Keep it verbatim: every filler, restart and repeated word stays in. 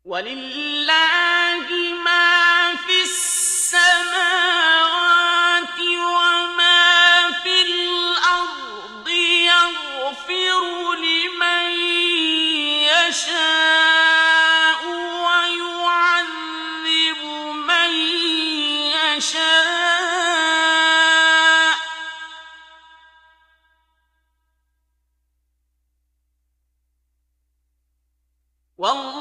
وَلِلَّهِ مَا فِي السَّمَاوَاتِ وَمَا فِي الْأَرْضِ ۚ يَغْفِرُ لِمَن يَشَاءُ وَيُعَذِّبُ مَن يَشَاءُ ۚ وَاللَّهُ